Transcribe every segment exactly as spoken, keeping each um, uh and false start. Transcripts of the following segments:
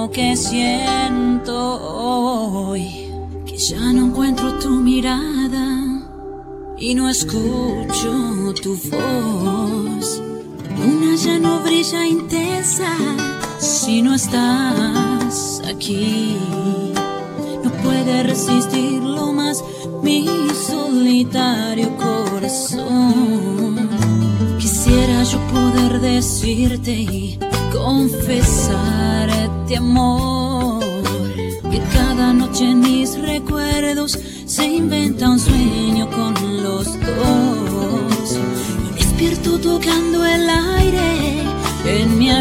lo que siento hoy, que ya no encuentro tu mirada y no escucho tu voz. Luna ya no brilla intensa si no estás aquí. No puede resistirlo más mi solitario corazón. Quisiera yo poder decirte y confesarte, amor, que cada noche en mis recuerdos se inventa un sueño con los dos. Y despierto tocando el aire en mi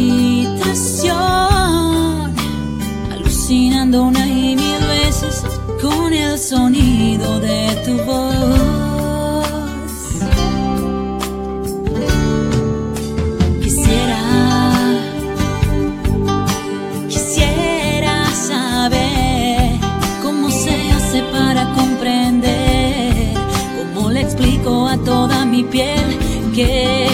habitación, alucinando una y mil veces con el sonido de tu voz. Explico a toda mi piel que